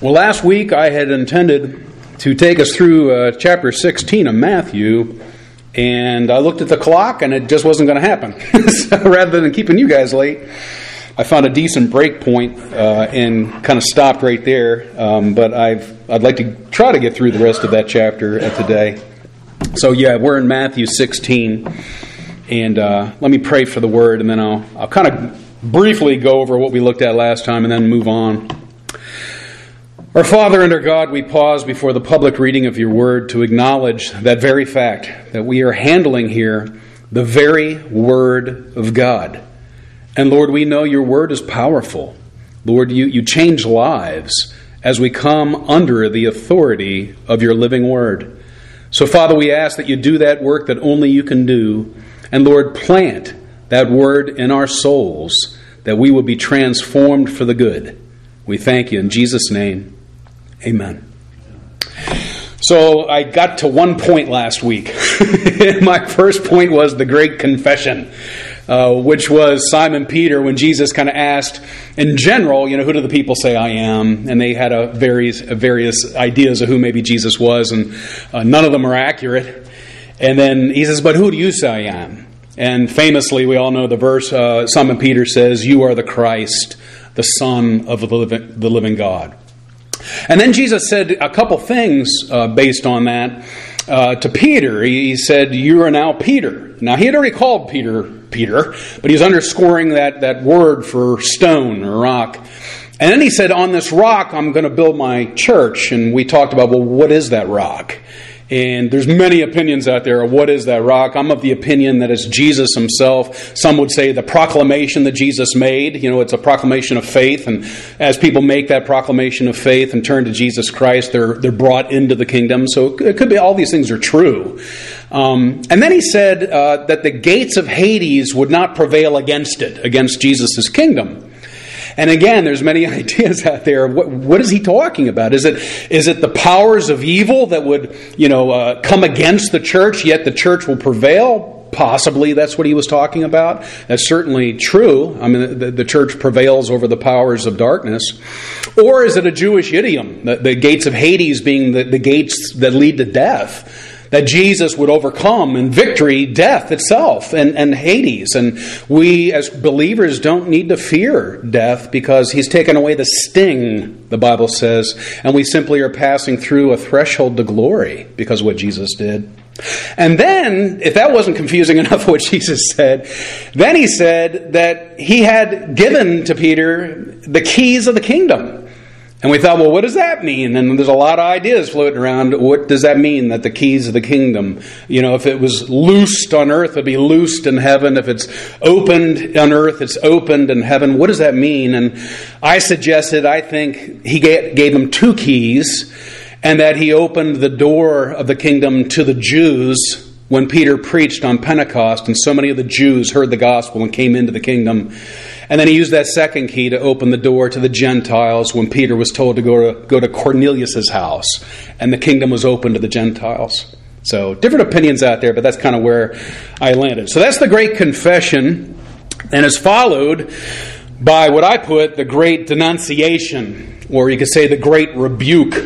Well, last week I had intended to take us through chapter 16 of Matthew, and I looked at the clock and it just wasn't going to happen. So rather than keeping you guys late, I found a decent break point and kind of stopped right there. But I'd like to try to get through the rest of that chapter today. So yeah, we're in Matthew 16, and let me pray for the word, and then I'll kind of briefly go over what we looked at last time and then move on. Our Father and our God, we pause before the public reading of your word to acknowledge that very fact, that we are handling here the very word of God. And Lord, we know your word is powerful. Lord, you change lives as we come under the authority of your living word. So Father, we ask that you do that work that only you can do. And Lord, plant that word in our souls that we will be transformed for the good. We thank you in Jesus' name. Amen. So I got to one point last week. My first point was the great confession, which was Simon Peter when Jesus kind of asked, in general, who do the people say I am? And they had various ideas of who maybe Jesus was, and none of them are accurate. And then he says, but who do you say I am? And famously, we all know the verse, Simon Peter says, you are the Christ, the Son of the living God. And then Jesus said a couple things based on that to Peter. He said, you are now Peter. Now, he had already called Peter, but he's underscoring that word for stone or rock. And then he said, on this rock, I'm going to build my church. And we talked about, well, what is that rock? And there's many opinions out there of what is that rock. I'm of the opinion that it's Jesus himself. Some would say the proclamation that Jesus made. It's a proclamation of faith. And as people make that proclamation of faith and turn to Jesus Christ, they're brought into the kingdom. So it could be all these things are true. And then he said that the gates of Hades would not prevail against Jesus' kingdom. And again, there's many ideas out there. What is he talking about? Is it the powers of evil that would, come against the church, yet the church will prevail? Possibly that's what he was talking about. That's certainly true. I mean, the church prevails over the powers of darkness. Or is it a Jewish idiom? The gates of Hades being the gates that lead to death. That Jesus would overcome in victory death itself and Hades. And we as believers don't need to fear death because he's taken away the sting, the Bible says, and we simply are passing through a threshold to glory because of what Jesus did. And then, if that wasn't confusing enough what Jesus said, then he said that he had given to Peter the keys of the kingdom. And we thought, well, what does that mean? And there's a lot of ideas floating around. What does that mean, that the keys of the kingdom? If it was loosed on earth, it'd be loosed in heaven. If it's opened on earth, it's opened in heaven. What does that mean? And I think he gave them two keys, and that he opened the door of the kingdom to the Jews when Peter preached on Pentecost, and so many of the Jews heard the gospel and came into the kingdom. And then he used that second key to open the door to the Gentiles when Peter was told to go to Cornelius' house, and the kingdom was open to the Gentiles. So different opinions out there, but that's kind of where I landed. So that's the great confession, and is followed by what I put the great denunciation, or you could say the great rebuke.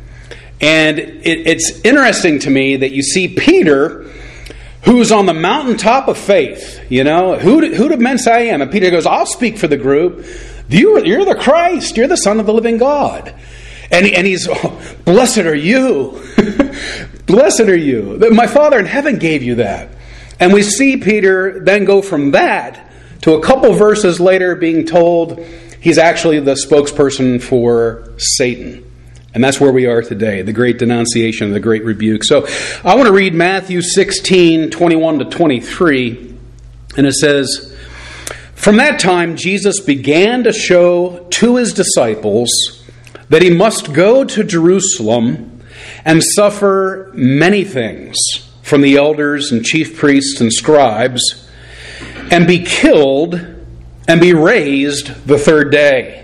And it's interesting to me that you see Peter, who's on the mountaintop of faith. Who do men say I am? And Peter goes, I'll speak for the group. You're the Christ. You're the Son of the living God. And he's, blessed are you. Blessed are you. My Father in heaven gave you that. And we see Peter then go from that to a couple verses later being told he's actually the spokesperson for Satan. And that's where we are today, the great denunciation, the great rebuke. So I want to read Matthew 16, 21 to 23. And it says, from that time Jesus began to show to his disciples that he must go to Jerusalem and suffer many things from the elders and chief priests and scribes, and be killed and be raised the third day.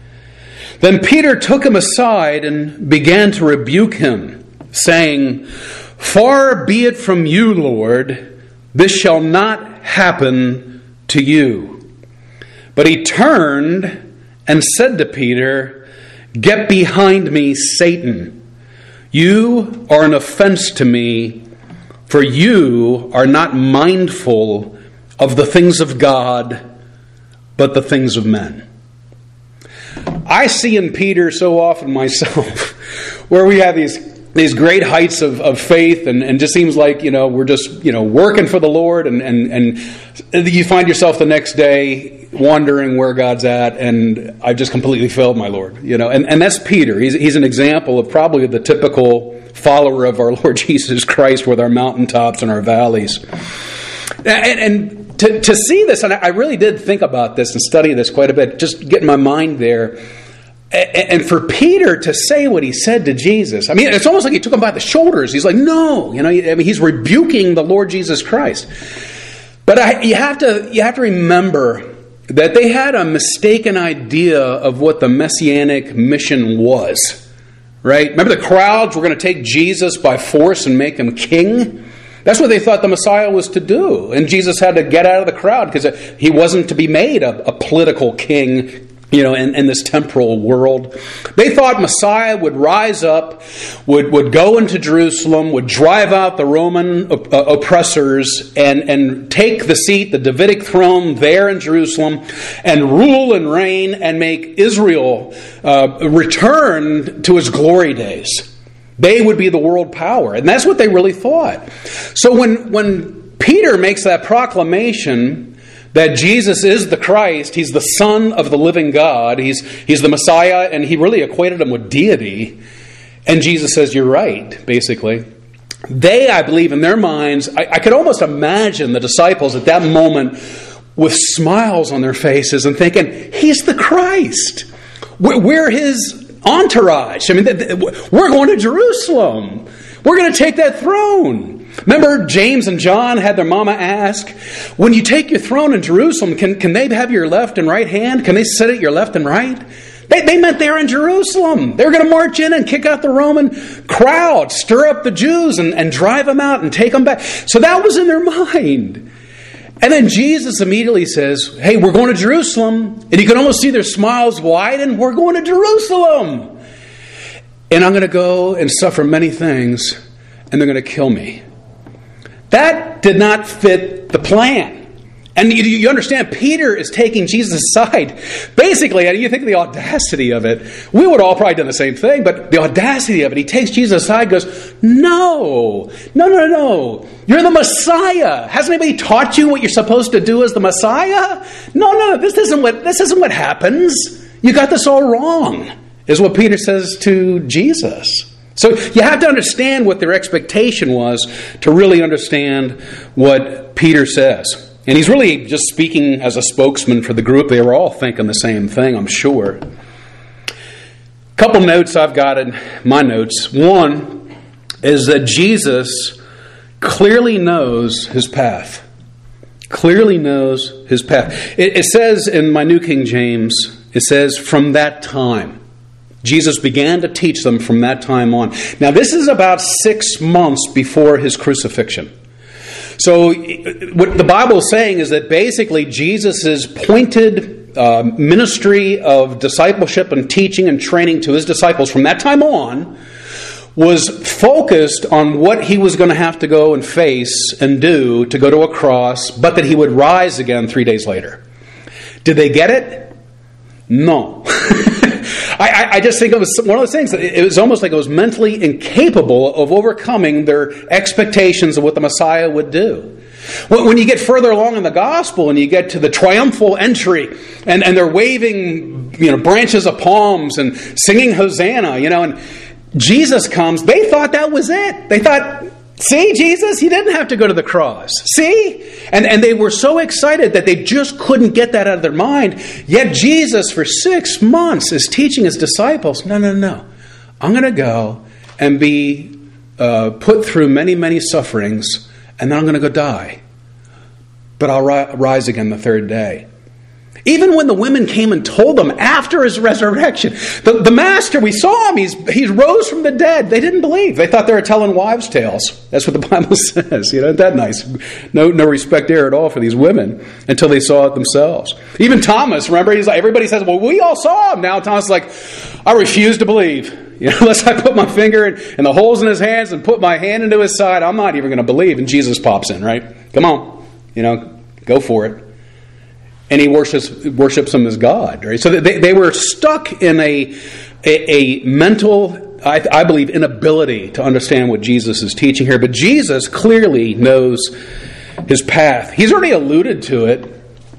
Then Peter took him aside and began to rebuke him, saying, far be it from you, Lord, this shall not happen to you. But he turned and said to Peter, "Get behind me, Satan. You are an offense to me, for you are not mindful of the things of God, but the things of men." I see in Peter so often myself where we have these great heights of faith and just seems like, we're just, working for the Lord and you find yourself the next day wondering where God's at, and I've just completely failed my Lord, and that's Peter. He's an example of probably the typical follower of our Lord Jesus Christ with our mountaintops and our valleys. And to see this, and I really did think about this and study this quite a bit, just get my mind there. And for Peter to say what he said to Jesus, it's almost like he took him by the shoulders. He's like, no, he's rebuking the Lord Jesus Christ. But you have to remember that they had a mistaken idea of what the messianic mission was, right? Remember the crowds were going to take Jesus by force and make him king? That's what they thought the Messiah was to do. And Jesus had to get out of the crowd because he wasn't to be made a political king, in this temporal world. They thought Messiah would rise up, would go into Jerusalem, would drive out the Roman oppressors and take the seat, the Davidic throne there in Jerusalem, and rule and reign and make Israel return to its glory days. They would be the world power. And that's what they really thought. So when Peter makes that proclamation that Jesus is the Christ, he's the Son of the living God, he's the Messiah, and he really equated him with deity. And Jesus says, you're right, basically. They, I believe, in their minds, I could almost imagine the disciples at that moment with smiles on their faces and thinking, he's the Christ. We're his entourage. We're going to Jerusalem. We're going to take that throne. Remember, James and John had their mama ask, when you take your throne in Jerusalem, can they have your left and right hand? Can they sit at your left and right? They meant they were in Jerusalem. They were going to march in and kick out the Roman crowd, stir up the Jews and drive them out and take them back. So that was in their mind. And then Jesus immediately says, hey, we're going to Jerusalem. And you can almost see their smiles widen. We're going to Jerusalem. And I'm going to go and suffer many things, and they're going to kill me. That did not fit the plan. And you understand, Peter is taking Jesus aside. Basically, you think of the audacity of it. We would all probably done the same thing, but the audacity of it, he takes Jesus aside and goes, no. You're the Messiah. Hasn't anybody taught you what you're supposed to do as the Messiah? No, this isn't what happens. You got this all wrong, is what Peter says to Jesus. So you have to understand what their expectation was to really understand what Peter says. And he's really just speaking as a spokesman for the group. They were all thinking the same thing, I'm sure. A couple notes I've got in my notes. One is that Jesus clearly knows his path. Clearly knows his path. It says in my New King James, it says, from that time. Jesus began to teach them from that time on. Now, this is about 6 months before his crucifixion. So what the Bible is saying is that basically Jesus' pointed ministry of discipleship and teaching and training to his disciples from that time on was focused on what he was going to have to go and face and do to go to a cross, but that he would rise again 3 days later. Did they get it? No. I just think it was one of those things that it was almost like it was mentally incapable of overcoming their expectations of what the Messiah would do. When you get further along in the gospel and you get to the triumphal entry and they're waving branches of palms and singing Hosanna, and Jesus comes, they thought that was it. They thought, see, Jesus, he didn't have to go to the cross. See? And they were so excited that they just couldn't get that out of their mind. Yet Jesus, for 6 months, is teaching his disciples, no. I'm going to go and be put through many, many sufferings, and then I'm going to go die. But I'll rise again the third day. Even when the women came and told them after his resurrection, the master, we saw him, he rose from the dead. They didn't believe. They thought they were telling wives' tales. That's what the Bible says. Isn't that nice? No respect there at all for these women until they saw it themselves. Even Thomas, remember, he's like, everybody says, well, we all saw him. Now Thomas is like, I refuse to believe. Unless I put my finger in the holes in his hands and put my hand into his side, I'm not even going to believe. And Jesus pops in, right? Come on. Go for it. And he worships him as God, right? So they were stuck in a mental, I believe, inability to understand what Jesus is teaching here. But Jesus clearly knows his path. He's already alluded to it.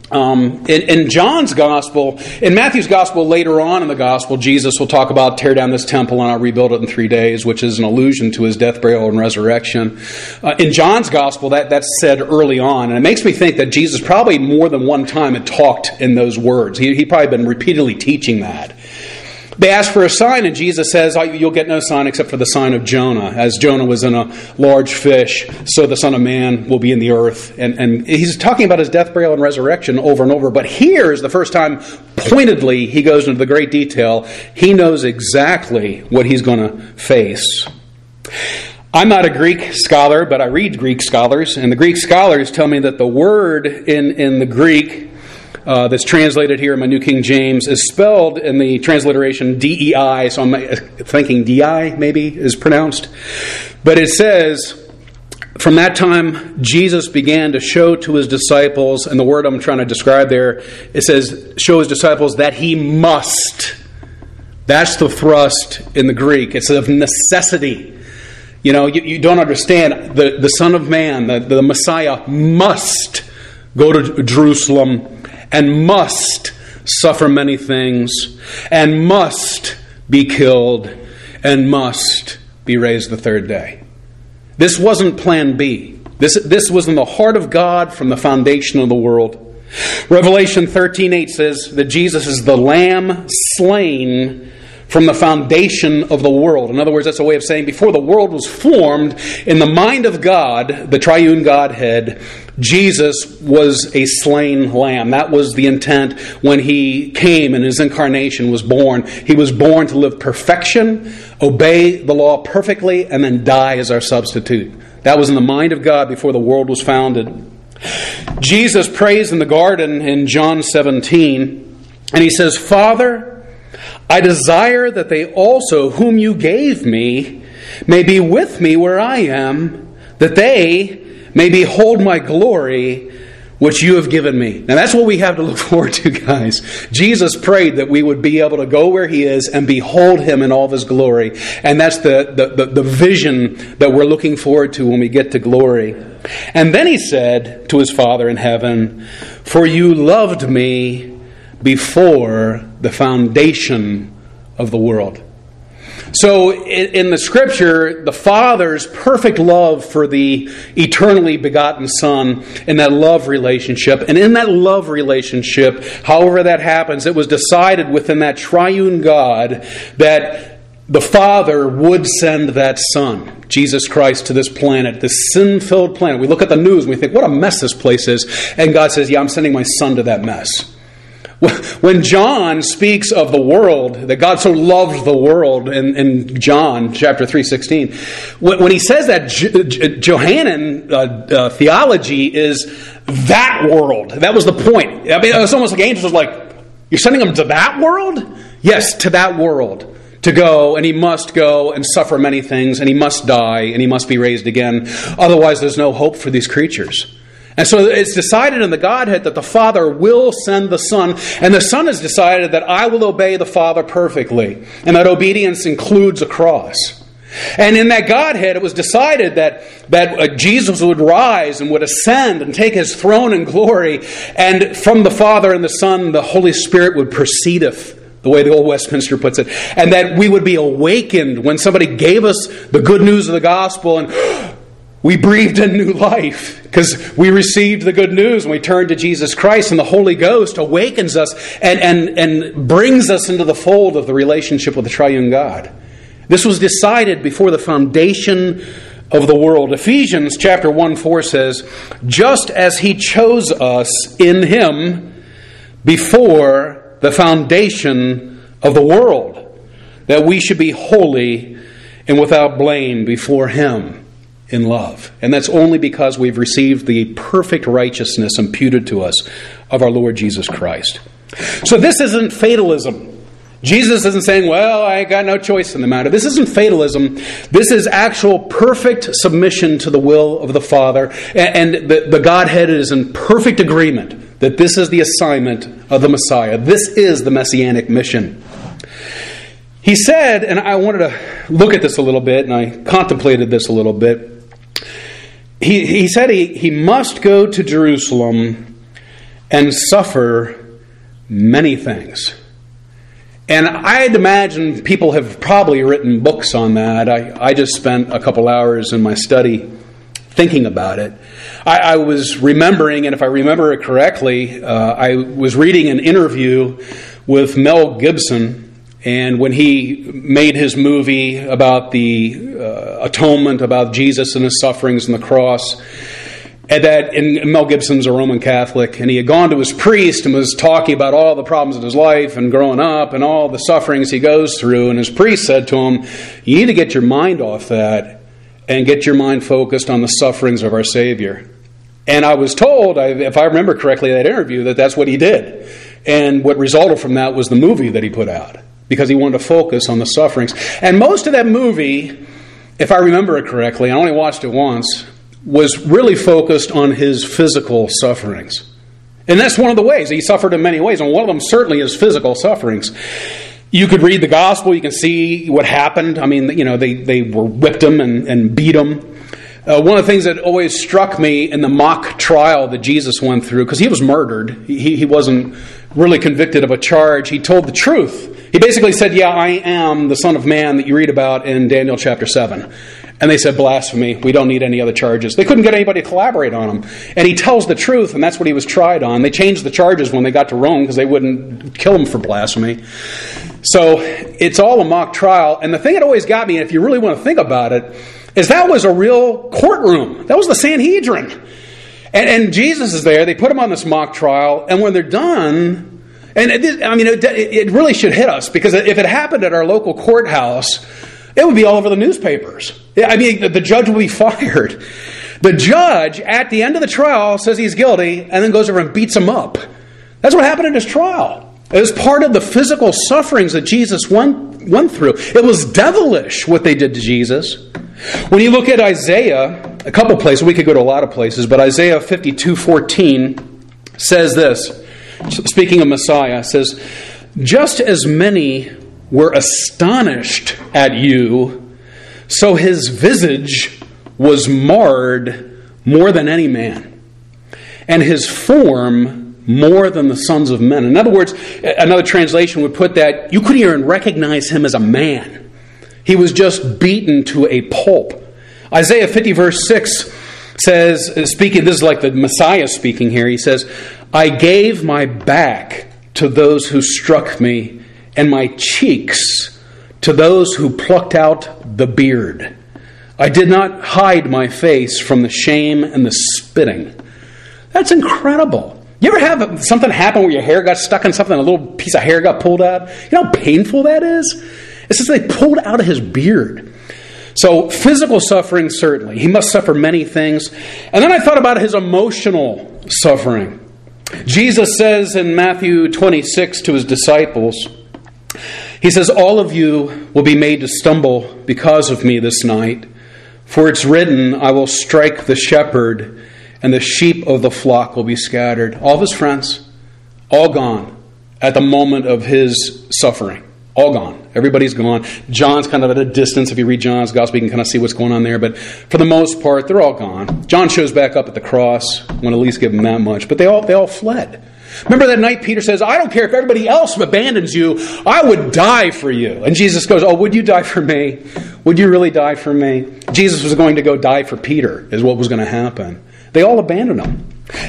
In John's gospel, in Matthew's gospel, later on in the gospel, Jesus will talk about tear down this temple and I'll rebuild it in 3 days, which is an allusion to his death, burial, and resurrection. In John's gospel, that's said early on, and it makes me think that Jesus probably more than one time had talked in those words. He probably been repeatedly teaching that. They ask for a sign, and Jesus says, you'll get no sign except for the sign of Jonah. As Jonah was in a large fish, so the Son of Man will be in the earth. And he's talking about his death, burial, and resurrection over and over. But here is the first time, pointedly, he goes into the great detail. He knows exactly what he's going to face. I'm not a Greek scholar, but I read Greek scholars. And the Greek scholars tell me that the word in the Greek that's translated here in my New King James is spelled in the transliteration DEI, so I'm thinking DI maybe is pronounced. But it says, from that time Jesus began to show to his disciples, and the word I'm trying to describe there, it says show his disciples that he must. That's the thrust in the Greek. It's of necessity. You don't understand. The Son of Man, the Messiah, must go to Jerusalem and must suffer many things, and must be killed, and must be raised the third day. This wasn't plan B. This was in the heart of God from the foundation of the world. Revelation 13:8 says that Jesus is the Lamb slain from the foundation of the world. In other words, that's a way of saying before the world was formed, in the mind of God, the triune Godhead, Jesus was a slain lamb. That was the intent when he came and his incarnation was born. He was born to live perfection, obey the law perfectly, and then die as our substitute. That was in the mind of God before the world was founded. Jesus prays in the garden in John 17, and he says, Father, I desire that they also, whom you gave me, may be with me where I am, that they may behold my glory, which you have given me. Now that's what we have to look forward to, guys. Jesus prayed that we would be able to go where he is and behold him in all of his glory. And that's the vision that we're looking forward to when we get to glory. And then he said to his Father in heaven, for you loved me before the foundation of the world. So in the Scripture, the Father's perfect love for the eternally begotten Son in that love relationship, and in that love relationship, however that happens, it was decided within that triune God that the Father would send that Son, Jesus Christ, to this planet, this sin-filled planet. We look at the news and we think, what a mess this place is. And God says, yeah, I'm sending my Son to that mess. When John speaks of the world, that God so loved the world in John chapter 3:16, when he says that, Johannine theology is that world. That was the point. I mean, it was almost like angels was like, you're sending him to that world? Yes, to that world. To go, and he must go and suffer many things, and he must die, and he must be raised again. Otherwise, there's no hope for these creatures. And so it's decided in the Godhead that the Father will send the Son, and the Son has decided that I will obey the Father perfectly, and that obedience includes a cross. And in that Godhead, it was decided that Jesus would rise and would ascend and take his throne in glory, and from the Father and the Son, the Holy Spirit would proceedeth, the way the old Westminster puts it, and that we would be awakened when somebody gave us the good news of the gospel, and we breathed in new life because we received the good news and we turned to Jesus Christ, and the Holy Ghost awakens us and brings us into the fold of the relationship with the triune God. This was decided before the foundation of the world. Ephesians chapter 1:4 says, just as he chose us in him before the foundation of the world, that we should be holy and without blame before Him in love. And that's only because we've received the perfect righteousness imputed to us of our Lord Jesus Christ. So this isn't fatalism. Jesus isn't saying, well, I got no choice in the matter. This isn't fatalism. This is actual perfect submission to the will of the Father. And the Godhead is in perfect agreement that this is the assignment of the Messiah. This is the Messianic mission. He said, and I wanted to look at this a little bit, and I contemplated this a little bit. He said he must go to Jerusalem and suffer many things. And I'd imagine people have probably written books on that. I just spent a couple hours in my study thinking about it. I was remembering, and if I remember it correctly, I was reading an interview with Mel Gibson, and when he made his movie about the atonement, about Jesus and His sufferings on the cross, and Mel Gibson's a Roman Catholic, and he had gone to his priest and was talking about all the problems in his life and growing up and all the sufferings he goes through. And his priest said to him, you need to get your mind off that and get your mind focused on the sufferings of our Savior. And I was told, if I remember correctly, that interview, that that's what he did. And what resulted from that was the movie that he put out, because he wanted to focus on the sufferings. And most of that movie, if I remember it correctly, I only watched it once, was really focused on His physical sufferings. And that's one of the ways. He suffered in many ways, and one of them certainly is physical sufferings. You could read the gospel, you can see what happened. I mean, they whipped him and beat him. One of the things that always struck me in the mock trial that Jesus went through, because he was murdered, he wasn't really convicted of a charge, he told the truth. He basically said, yeah, I am the Son of Man that you read about in Daniel chapter 7. And they said, blasphemy, we don't need any other charges. They couldn't get anybody to collaborate on him. And he tells the truth, and that's what he was tried on. They changed the charges when they got to Rome because they wouldn't kill him for blasphemy. So it's all a mock trial. And the thing that always got me, if you really want to think about it, is that was a real courtroom. That was the Sanhedrin. And Jesus is there. They put him on this mock trial. And when they're done, and it really should hit us, because if it happened at our local courthouse, it would be all over the newspapers. I mean, the judge would be fired. The judge, at the end of the trial, says he's guilty and then goes over and beats him up. That's what happened in his trial. It was part of the physical sufferings that Jesus went through. It was devilish what they did to Jesus. When you look at Isaiah, a couple places, we could go to a lot of places, but Isaiah 52:14 says this, speaking of Messiah, says, just as many were astonished at you, so His visage was marred more than any man, and His form more than the sons of men. In other words, another translation would put that you couldn't even recognize Him as a man. He was just beaten to a pulp. Isaiah 50 verse 6 says, speaking, this is like the Messiah speaking here, he says, I gave my back to those who struck me, and my cheeks to those who plucked out the beard. I did not hide my face from the shame and the spitting. That's incredible. You ever have something happen where your hair got stuck in something, a little piece of hair got pulled out? You know how painful that is? It's just they pulled out of his beard. So physical suffering, certainly. He must suffer many things. And then I thought about his emotional suffering. Jesus says in Matthew 26 to his disciples, he says, all of you will be made to stumble because of me this night. For it's written, I will strike the shepherd, and the sheep of the flock will be scattered. All of his friends, all gone at the moment of his suffering. All gone. Everybody's gone. John's kind of at a distance. If you read John's gospel, you can kind of see what's going on there. But for the most part, they're all gone. John shows back up at the cross. I want to at least give him that much. But they all fled. Remember that night Peter says, I don't care if everybody else abandons you. I would die for you. And Jesus goes, oh, would you die for me? Would you really die for me? Jesus was going to go die for Peter, is what was going to happen. They all abandoned him.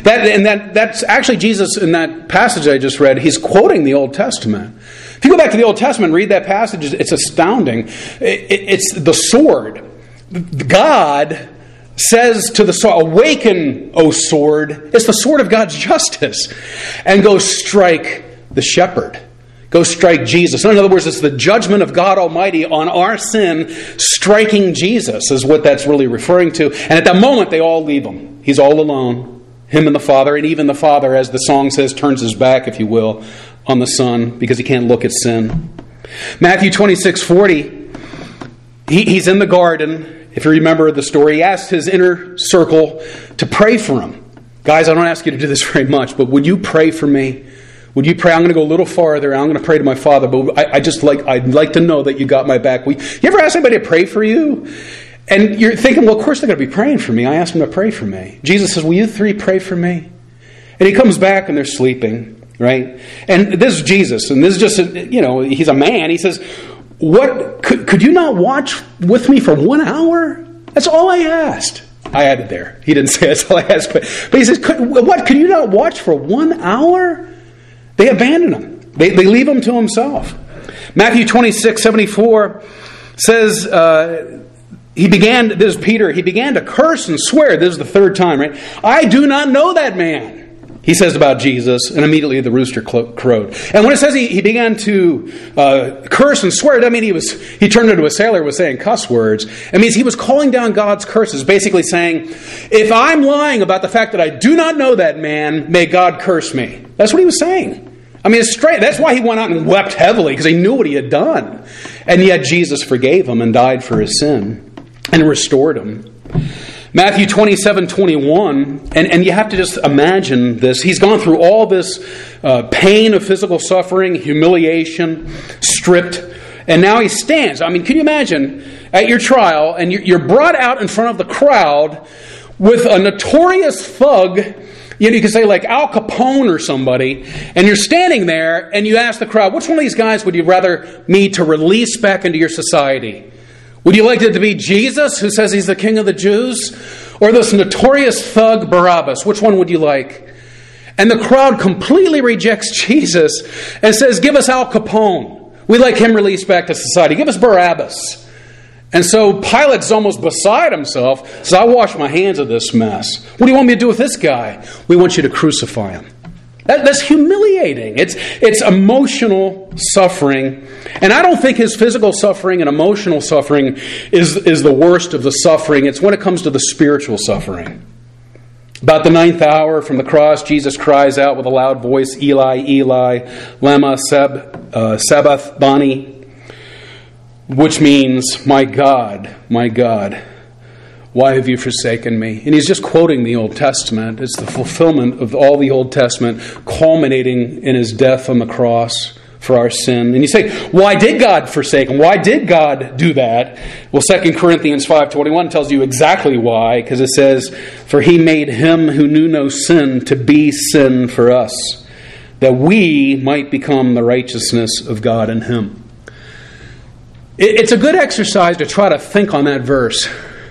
That's actually Jesus in that passage I just read. He's quoting the Old Testament. If you go back to the Old Testament and read that passage, it's astounding. It's the sword. God says to the sword, "Awaken, O sword." It's the sword of God's justice. And go strike the shepherd. Go strike Jesus. In other words, it's the judgment of God Almighty on our sin striking Jesus is what that's really referring to. And at that moment, they all leave him. He's all alone. Him and the Father. And even the Father, as the song says, turns his back, if you will, on the Son because he can't look at sin. Matthew 26:40. He's in the garden. If you remember the story, he asked his inner circle to pray for him. Guys, I don't ask you to do this very much, but would you pray for me? Would you pray? I'm going to go a little farther. I'm going to pray to my Father, but I'd like to know that you got my back. You ever ask anybody to pray for you? And you're thinking, well, of course they're going to be praying for me. I asked them to pray for me. Jesus says, will you three pray for me? And he comes back and they're sleeping, right? And this is Jesus, and this is just, he's a man. He says, "What could you not watch with me for 1 hour? That's all I asked." I added there. He didn't say that's all I asked, but he says, could you not watch for 1 hour? They abandon him. They leave him to himself. Matthew 26:74 says, this is Peter, he began to curse and swear. This is the third time, right? "I do not know that man," he says about Jesus, and immediately the rooster crowed. And when it says he began to curse and swear, that mean he turned into a sailor, was saying cuss words. It means he was calling down God's curses, basically saying, if I'm lying about the fact that I do not know that man, may God curse me. That's what he was saying. I mean, it's straight. That's why he went out and wept heavily, because he knew what he had done. And yet Jesus forgave him and died for his sin and restored him. Matthew 27:21, and you have to just imagine this. He's gone through all this pain of physical suffering, humiliation, stripped, and now he stands. I mean, can you imagine at your trial, and you're brought out in front of the crowd with a notorious thug, you could say like Al Capone or somebody, and you're standing there, and you ask the crowd, which one of these guys would you rather me to release back into your society? Would you like it to be Jesus, who says he's the king of the Jews? Or this notorious thug Barabbas? Which one would you like? And the crowd completely rejects Jesus and says, give us Al Capone. We'd like him released back to society. Give us Barabbas. And so Pilate's almost beside himself. Says, I wash my hands of this mess. What do you want me to do with this guy? We want you to crucify him. That's humiliating. It's emotional suffering. And I don't think his physical suffering and emotional suffering is the worst of the suffering. It's when it comes to the spiritual suffering. About the 9th hour from the cross, Jesus cries out with a loud voice, Eli, Eli, lama sabachthani, which means, my God, why have you forsaken me? And he's just quoting the Old Testament. It's the fulfillment of all the Old Testament, culminating in his death on the cross for our sin. And you say, why did God forsake him? Why did God do that? Well, 2 Corinthians 5:21 tells you exactly why, because it says, for he made him who knew no sin to be sin for us, that we might become the righteousness of God in him. It's a good exercise to try to think on that verse.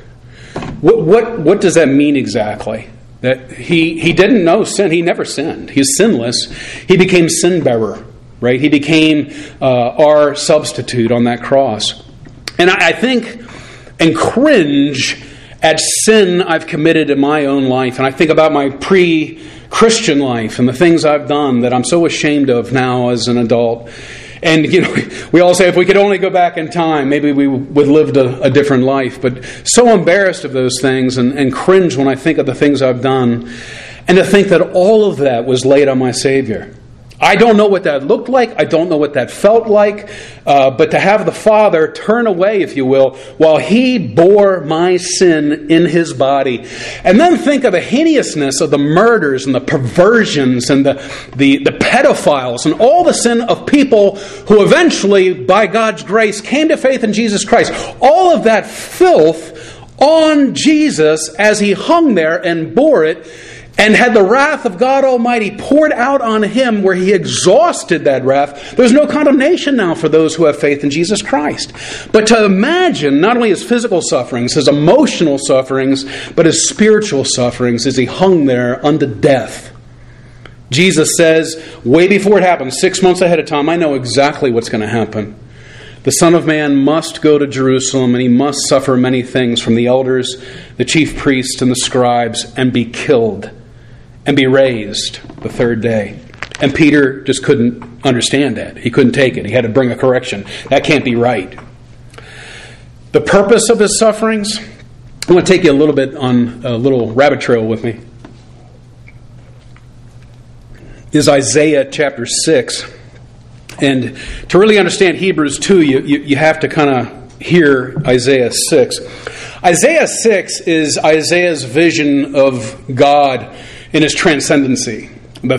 What does that mean exactly? That he didn't know sin. He never sinned. He's sinless. He became sin bearer, right? He became our substitute on that cross. And I think and cringe at sin I've committed in my own life. And I think about my pre-Christian life and the things I've done that I'm so ashamed of now as an adult. And, we all say if we could only go back in time, maybe we would have lived a different life. But so embarrassed of those things and cringe when I think of the things I've done. And to think that all of that was laid on my Savior. I don't know what that looked like. I don't know what that felt like. But to have the Father turn away, if you will, while He bore my sin in His body. And then think of the hideousness of the murders and the perversions and the pedophiles and all the sin of people who eventually, by God's grace, came to faith in Jesus Christ. All of that filth on Jesus as He hung there and bore it, and had the wrath of God Almighty poured out on Him where He exhausted that wrath. There's no condemnation now for those who have faith in Jesus Christ. But to imagine not only His physical sufferings, His emotional sufferings, but His spiritual sufferings as He hung there unto death. Jesus says, way before it happens, 6 months ahead of time, I know exactly what's going to happen. the Son of Man must go to Jerusalem, and he must suffer many things from the elders, the chief priests, and the scribes, and be killed, and be raised the third day. And Peter just couldn't understand that. He couldn't take it. He had to bring a correction. That can't be right. The purpose of his sufferings, I want to take you a little bit on a little rabbit trail with me, is Isaiah chapter 6. And to really understand Hebrews 2, you have to kind of hear Isaiah 6. Isaiah 6 is Isaiah's vision of God in his transcendency. The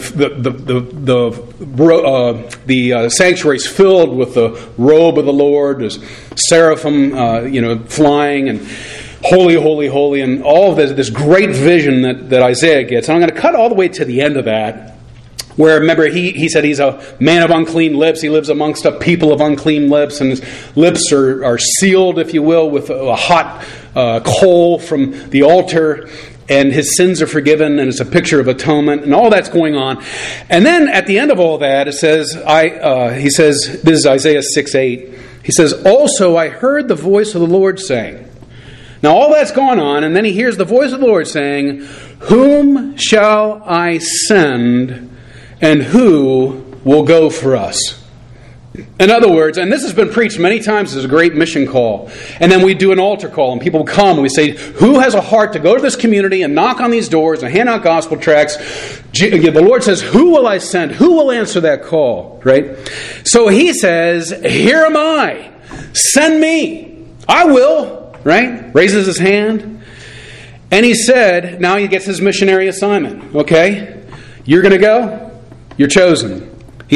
sanctuary is filled with the robe of the Lord. There's seraphim, flying, and holy, holy, holy, and all of this great vision that Isaiah gets. And I'm going to cut all the way to the end of that, where, remember, he said he's a man of unclean lips. He lives amongst a people of unclean lips, and his lips are sealed, if you will, with a hot coal from the altar, and his sins are forgiven, and it's a picture of atonement, and all that's going on. And then at the end of all that, it says, he says, this is Isaiah 6:8. He says, "Also I heard the voice of the Lord saying." Now all that's going on, and then he hears the voice of the Lord saying, "Whom shall I send? And who will go for us?" In other words, and this has been preached many times as a great mission call, and then we do an altar call, and people come, and we say, who has a heart to go to this community and knock on these doors and hand out gospel tracts? The Lord says, who will I send? Who will answer that call? Right? So he says, here am I. Send me. I will. Right? Raises his hand. And he said, now he gets his missionary assignment. Okay? You're going to go? You're chosen.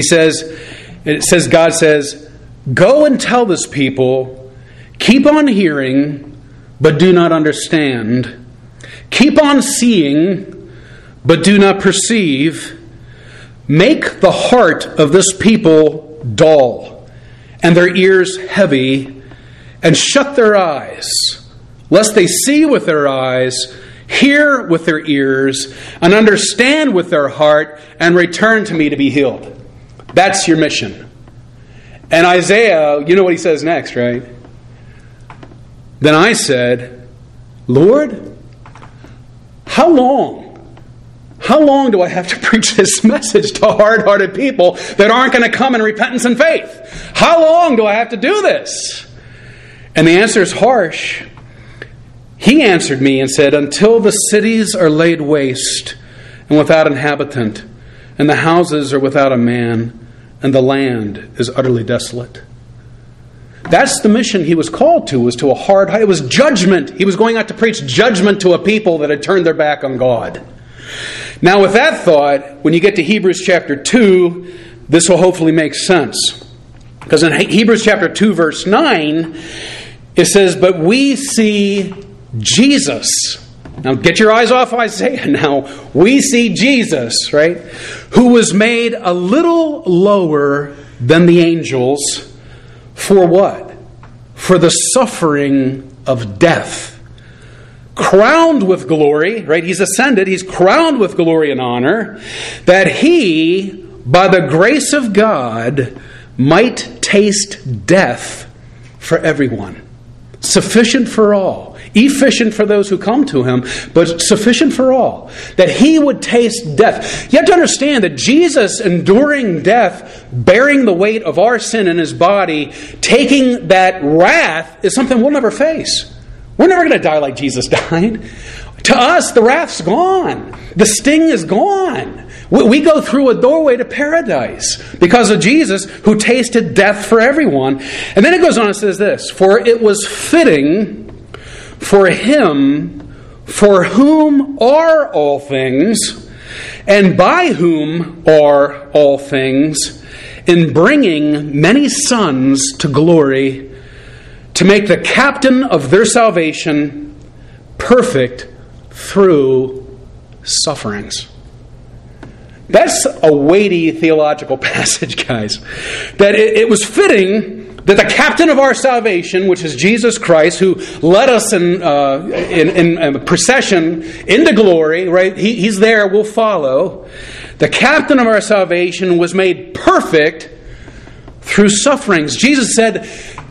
God says, go and tell this people, keep on hearing, but do not understand. Keep on seeing, but do not perceive. Make the heart of this people dull, and their ears heavy, and shut their eyes, lest they see with their eyes, hear with their ears, and understand with their heart, and return to me to be healed. That's your mission. And Isaiah, you know what he says next, right? Then I said, Lord, how long? How long do I have to preach this message to hard-hearted people that aren't going to come in repentance and faith? How long do I have to do this? And the answer is harsh. He answered me and said, until the cities are laid waste and without inhabitant, and the houses are without a man, and the land is utterly desolate. That's the mission he was called to, was to a hard heart. It was judgment. He was going out to preach judgment to a people that had turned their back on God. Now with that thought, when you get to Hebrews chapter 2, this will hopefully make sense. Because in Hebrews chapter 2 verse 9, it says, but we see Jesus. Now get your eyes off Isaiah now. We see Jesus, right? Who was made a little lower than the angels. For what? For the suffering of death. Crowned with glory, right? He's ascended. He's crowned with glory and honor. That he, by the grace of God, might taste death for everyone. Sufficient for all. Efficient for those who come to him, but sufficient for all. That he would taste death. You have to understand that Jesus enduring death, bearing the weight of our sin in his body, taking that wrath is something we'll never face. We're never going to die like Jesus died. To us, the wrath's gone. The sting is gone. We go through a doorway to paradise because of Jesus who tasted death for everyone. And then it goes on and says this, for it was fitting for him, for whom are all things, and by whom are all things, in bringing many sons to glory, to make the captain of their salvation perfect through sufferings. That's a weighty theological passage, guys. That it was fitting that the captain of our salvation, which is Jesus Christ, who led us in procession into glory, right? He's there, we'll follow. The captain of our salvation was made perfect through sufferings. Jesus said,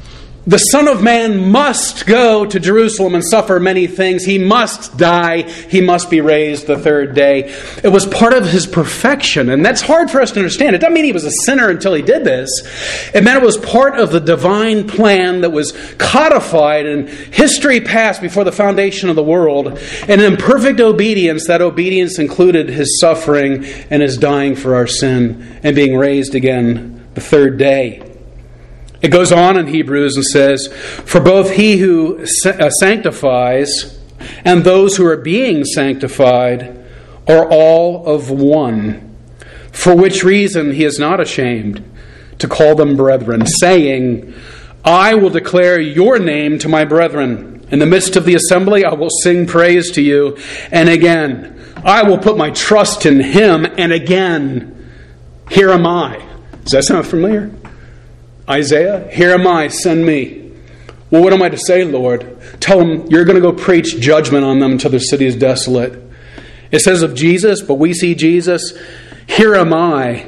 the Son of Man must go to Jerusalem and suffer many things. He must die. He must be raised the third day. It was part of his perfection, and that's hard for us to understand. It doesn't mean he was a sinner until he did this. It meant it was part of the divine plan that was codified in history past before the foundation of the world. And in perfect obedience, that obedience included his suffering and his dying for our sin and being raised again the third day. It goes on in Hebrews and says, "For both he who sanctifies and those who are being sanctified are all of one, for which reason he is not ashamed to call them brethren, saying, I will declare your name to my brethren. In the midst of the assembly I will sing praise to you. And again, I will put my trust in him. And again, here am I." Does that sound familiar? Isaiah, "Here am I, send me." Well, what am I to say, Lord? Tell them you're going to go preach judgment on them until their city is desolate. It says of Jesus, but we see Jesus, "Here am I,"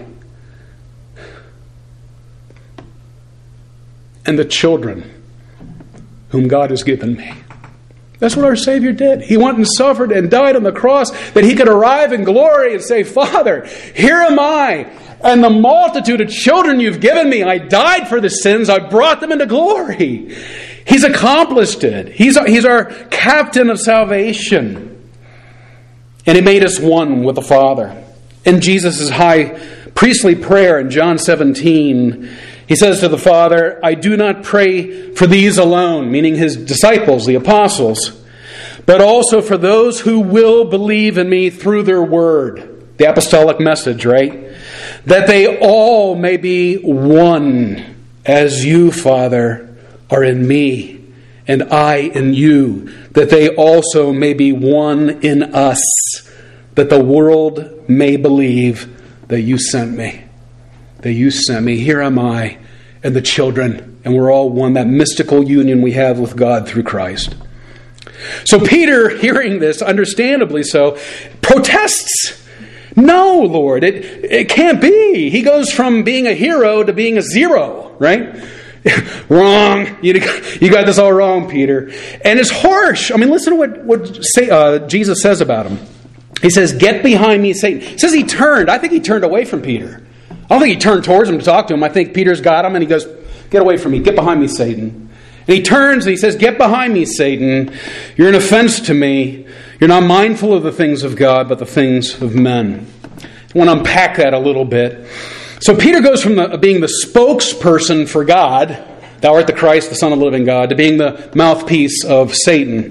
and the children whom God has given me. That's what our Savior did. He went and suffered and died on the cross that he could arrive in glory and say, "Father, here am I, and the multitude of children you've given me. I died for the sins. I brought them into glory." He's accomplished it. He's our captain of salvation. And he made us one with the Father. In Jesus' high priestly prayer in John 17, he says to the Father, "I do not pray for these alone," meaning his disciples, the apostles, "but also for those who will believe in me through their word." The apostolic message, right? "That they all may be one, as you, Father, are in me, and I in you, that they also may be one in us, that the world may believe that you sent me." That you sent me. Here am I and the children, and we're all one. That mystical union we have with God through Christ. So Peter, hearing this, understandably so, protests. "No, Lord, it can't be." He goes from being a hero to being a zero, right? Wrong. You got this all wrong, Peter. And it's harsh. I mean, listen to what Jesus says about him. He says, "Get behind me, Satan." It says he turned. I think he turned away from Peter. I don't think he turned towards him to talk to him. I think Peter's got him and he goes, "Get away from me. Get behind me, Satan." And he turns and he says, "Get behind me, Satan. You're an offense to me. You're not mindful of the things of God, but the things of men." I want to unpack that a little bit. So Peter goes from being the spokesperson for God, "Thou art the Christ, the Son of the living God," to being the mouthpiece of Satan.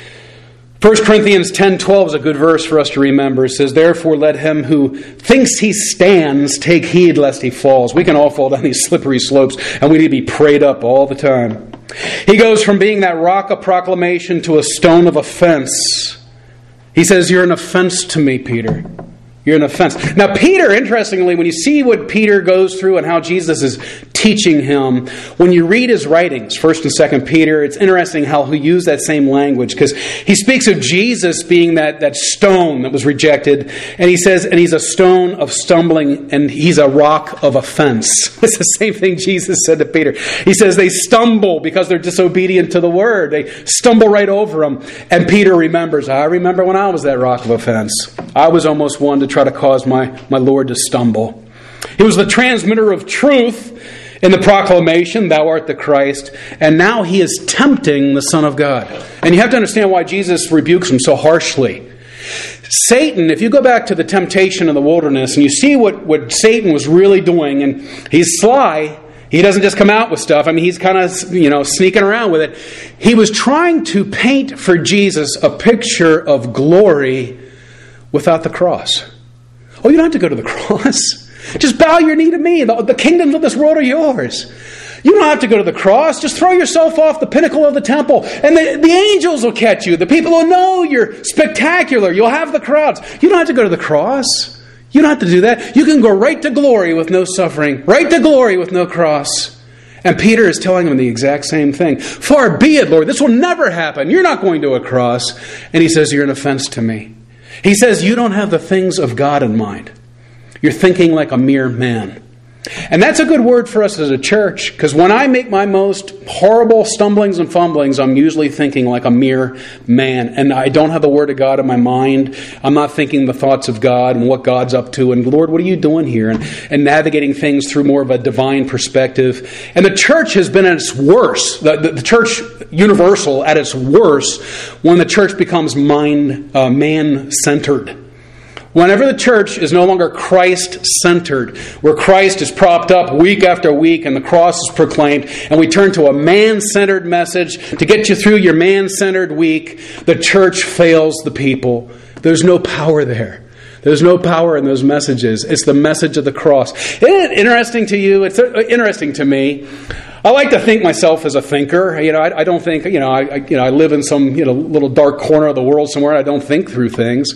1 Corinthians 10:12 is a good verse for us to remember. It says, "Therefore let him who thinks he stands take heed lest he falls." We can all fall down these slippery slopes, and we need to be prayed up all the time. He goes from being that rock of proclamation to a stone of offense. He says, "You're an offense to me, Peter. You're an offense." Now, Peter, interestingly, when you see what Peter goes through and how Jesus is teaching him, when you read his writings, 1 and 2 Peter, it's interesting how he used that same language, because he speaks of Jesus being that stone that was rejected, and he says, and he's a stone of stumbling, and he's a rock of offense. It's the same thing Jesus said to Peter. He says they stumble because they're disobedient to the word. They stumble right over him. And Peter remembers, "I remember when I was that rock of offense. I was almost one to try to cause my Lord to stumble." He was the transmitter of truth in the proclamation, "Thou art the Christ," and now he is tempting the Son of God. And you have to understand why Jesus rebukes him so harshly. Satan, if you go back to the temptation in the wilderness and you see what Satan was really doing, and he's sly, he doesn't just come out with stuff. I mean, he's kind of, sneaking around with it. He was trying to paint for Jesus a picture of glory without the cross. Oh, you don't have to go to the cross. Just bow your knee to me. The kingdoms of this world are yours. You don't have to go to the cross. Just throw yourself off the pinnacle of the temple, and the angels will catch you. The people will know you're spectacular. You'll have the crowds. You don't have to go to the cross. You don't have to do that. You can go right to glory with no suffering, right to glory with no cross. And Peter is telling him the exact same thing. "Far be it, Lord. This will never happen. You're not going to a cross." And he says, "You're an offense to me." He says, "You don't have the things of God in mind. You're thinking like a mere man." And that's a good word for us as a church, because when I make my most horrible stumblings and fumblings, I'm usually thinking like a mere man. And I don't have the Word of God in my mind. I'm not thinking the thoughts of God and what God's up to. And Lord, what are you doing here? And navigating things through more of a divine perspective. And the church has been at its worst, the church universal at its worst, when the church becomes man-centered. Whenever the church is no longer Christ-centered, where Christ is propped up week after week and the cross is proclaimed, and we turn to a man-centered message to get you through your man-centered week, the church fails the people. There's no power there. There's no power in those messages. It's the message of the cross. Isn't it interesting to you? It's interesting to me. I like to think myself as a thinker. I don't think, I live in some, little dark corner of the world somewhere. I don't think through things.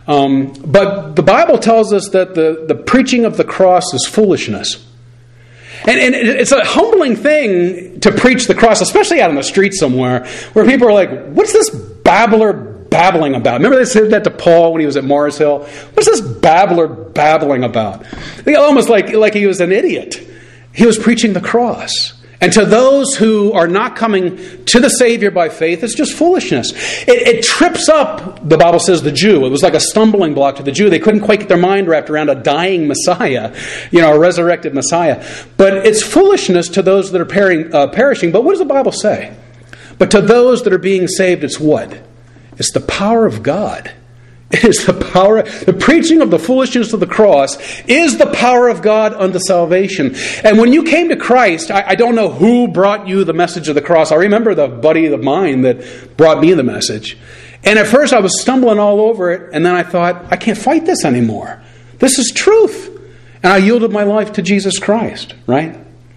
But the Bible tells us that the preaching of the cross is foolishness. And it's a humbling thing to preach the cross, especially out on the street somewhere, where people are like, what's this babbler babbling about? Remember they said that to Paul when he was at Mars Hill? What's this babbler babbling about? Almost like he was an idiot. He was preaching the cross. And to those who are not coming to the Savior by faith, it's just foolishness. It trips up, the Bible says, the Jew. It was like a stumbling block to the Jew. They couldn't quite get their mind wrapped around a dying Messiah, a resurrected Messiah. But it's foolishness to those that are perishing. But what does the Bible say? But to those that are being saved, it's what? It's the power of God. It is the power. The preaching of the foolishness of the cross is the power of God unto salvation. And when you came to Christ, I don't know who brought you the message of the cross. I remember the buddy of mine that brought me the message. And at first I was stumbling all over it. And then I thought, I can't fight this anymore. This is truth. And I yielded my life to Jesus Christ, right?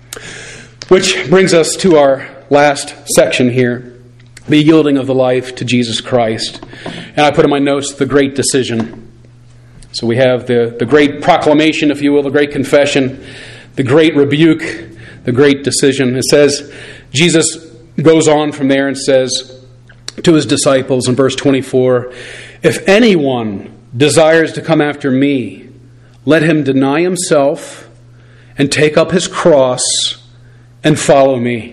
Which brings us to our last section here. The yielding of the life to Jesus Christ. And I put in my notes, the great decision. So we have the great proclamation, if you will, the great confession, the great rebuke, the great decision. It says, Jesus goes on from there and says to his disciples in verse 24, if anyone desires to come after me, let him deny himself and take up his cross and follow me.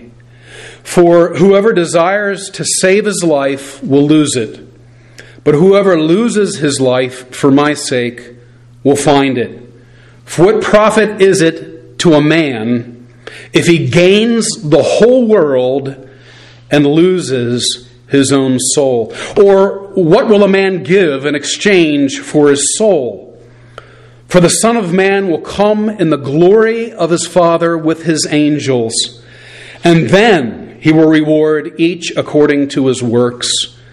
For whoever desires to save his life will lose it. But whoever loses his life for my sake will find it. For what profit is it to a man if he gains the whole world and loses his own soul? Or what will a man give in exchange for his soul? For the Son of Man will come in the glory of his Father with his angels. And then he will reward each according to his works.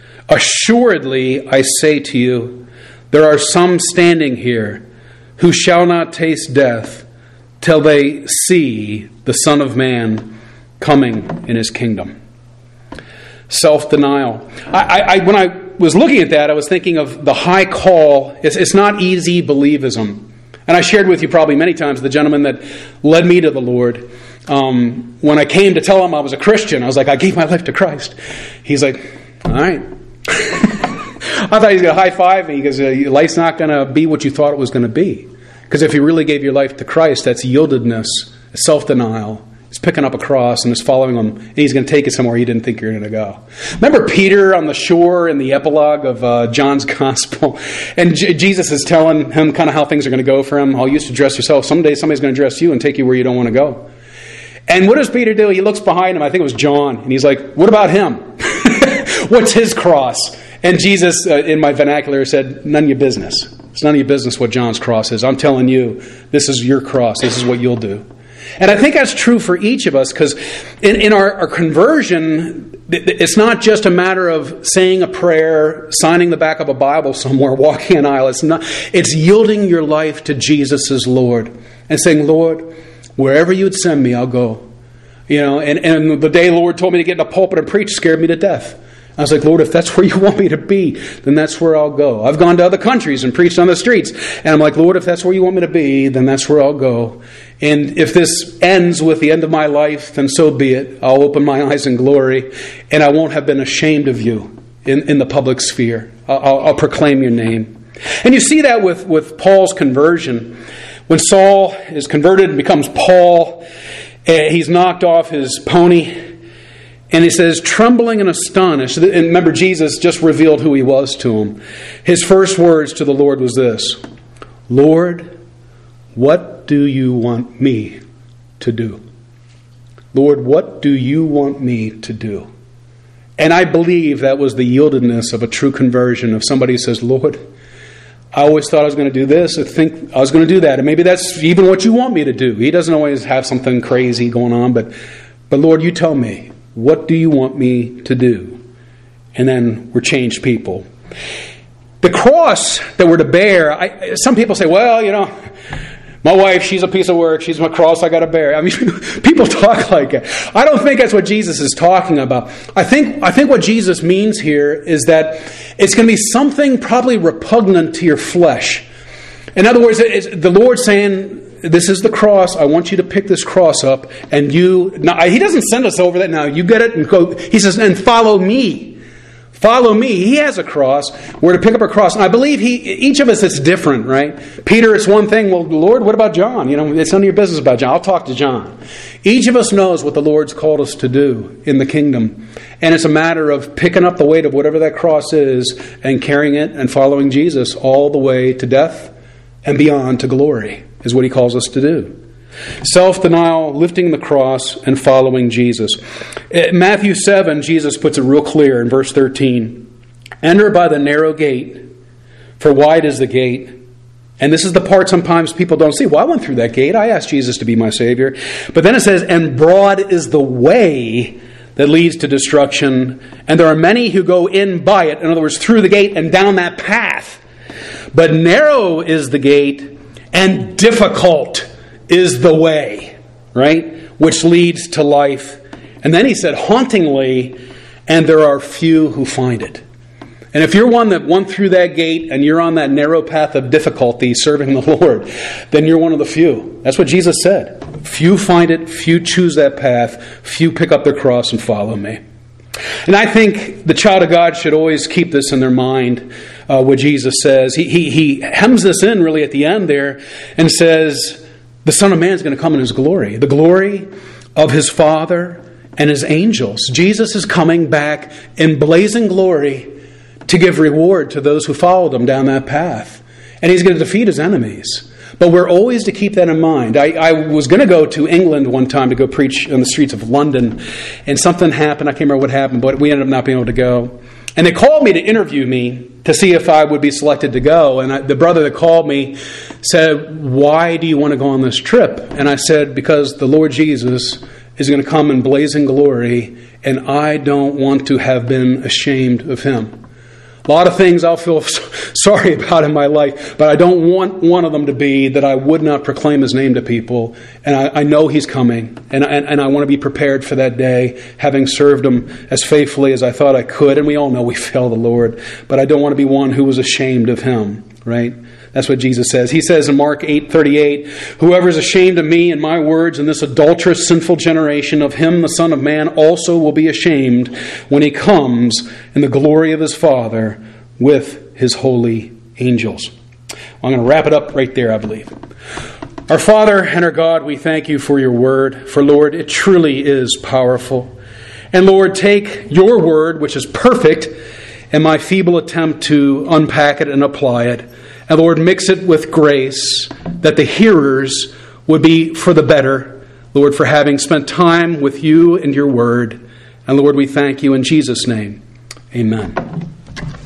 Assuredly, I say to you, there are some standing here who shall not taste death till they see the Son of Man coming in his kingdom. Self-denial. When I was looking at that, I was thinking of the high call. It's not easy believism. And I shared with you probably many times the gentleman that led me to the Lord. When I came to tell him I was a Christian, I was like, I gave my life to Christ. He's like, all right. I thought he was going to high five me because your life's not going to be what you thought it was going to be. Because if you really gave your life to Christ, that's yieldedness, self-denial. It's picking up a cross and it's following him, and he's going to take you somewhere you didn't think you were going to go. Remember Peter on the shore in the epilogue of John's Gospel? And Jesus is telling him kind of how things are going to go for him. How you used to dress yourself. Someday somebody's going to dress you and take you where you don't want to go. And what does Peter do? He looks behind him. I think it was John. And he's like, what about him? What's his cross? And Jesus, in my vernacular, said, none of your business. It's none of your business what John's cross is. I'm telling you, this is your cross. This is what you'll do. And I think that's true for each of us, because in our conversion, it's not just a matter of saying a prayer, signing the back of a Bible somewhere, walking an aisle. It's yielding your life to Jesus as Lord and saying, Lord, wherever you'd send me, I'll go. And the day the Lord told me to get in the pulpit and preach scared me to death. I was like, Lord, if that's where you want me to be, then that's where I'll go. I've gone to other countries and preached on the streets. And I'm like, Lord, if that's where you want me to be, then that's where I'll go. And if this ends with the end of my life, then so be it. I'll open my eyes in glory, and I won't have been ashamed of you in the public sphere. I'll proclaim your name. And you see that with Paul's conversion. When Saul is converted and becomes Paul, he's knocked off his pony. And he says, trembling and astonished. And remember, Jesus just revealed who he was to him. His first words to the Lord was this: Lord, what do you want me to do? Lord, what do you want me to do? And I believe that was the yieldedness of a true conversion, of somebody who says, Lord, I always thought I was going to do this. I think I was going to do that. And maybe that's even what you want me to do. He doesn't always have something crazy going on. But Lord, you tell me, what do you want me to do? And then we're changed people. The cross that we're to bear, some people say, well, my wife, she's a piece of work. She's my cross I got to bear. I mean, people talk like that. I don't think that's what Jesus is talking about. I think what Jesus means here is that it's going to be something probably repugnant to your flesh. In other words, it's the Lord saying, this is the cross. I want you to pick this cross up. And He doesn't send us over that now. You get it and go. He says, and follow me. Follow me. He has a cross. We're to pick up a cross. And I believe each of us, it's different, right? Peter, it's one thing. Well, Lord, what about John? It's none of your business about John. I'll talk to John. Each of us knows what the Lord's called us to do in the kingdom. And it's a matter of picking up the weight of whatever that cross is and carrying it and following Jesus all the way to death and beyond to glory is what He calls us to do. Self-denial, lifting the cross, and following Jesus. In Matthew 7, Jesus puts it real clear in verse 13. Enter by the narrow gate, for wide is the gate. And this is the part sometimes people don't see. Well, I went through that gate. I asked Jesus to be my Savior. But then it says, and broad is the way that leads to destruction. And there are many who go in by it. In other words, through the gate and down that path. But narrow is the gate, and difficult is the way, right? Which leads to life. And then he said, hauntingly, and there are few who find it. And if you're one that went through that gate and you're on that narrow path of difficulty serving the Lord, then you're one of the few. That's what Jesus said. Few find it, few choose that path, few pick up their cross and follow me. And I think the child of God should always keep this in their mind, what Jesus says. He hems this in really at the end there and says, the Son of Man is going to come in His glory. The glory of His Father and His angels. Jesus is coming back in blazing glory to give reward to those who followed Him down that path. And He's going to defeat His enemies. But we're always to keep that in mind. I was going to go to England one time to go preach on the streets of London. And something happened. I can't remember what happened, but we ended up not being able to go. And they called me to interview me to see if I would be selected to go. And the brother that called me said, why do you want to go on this trip? And I said, because the Lord Jesus is going to come in blazing glory, and I don't want to have been ashamed of Him. A lot of things I'll feel sorry about in my life, but I don't want one of them to be that I would not proclaim His name to people. And I know He's coming, and I want to be prepared for that day, having served Him as faithfully as I thought I could. And we all know we fail the Lord, but I don't want to be one who was ashamed of Him, right? That's what Jesus says. He says in Mark 8:38, whoever is ashamed of me and my words in this adulterous, sinful generation, of him the Son of Man also will be ashamed when He comes in the glory of His Father with His holy angels. I'm going to wrap it up right there, I believe. Our Father and our God, we thank You for Your word. For, Lord, it truly is powerful. And, Lord, take Your word, which is perfect, and my feeble attempt to unpack it and apply it. And Lord, mix it with grace, that the hearers would be for the better, Lord, for having spent time with You and Your word. And Lord, we thank You in Jesus' name. Amen.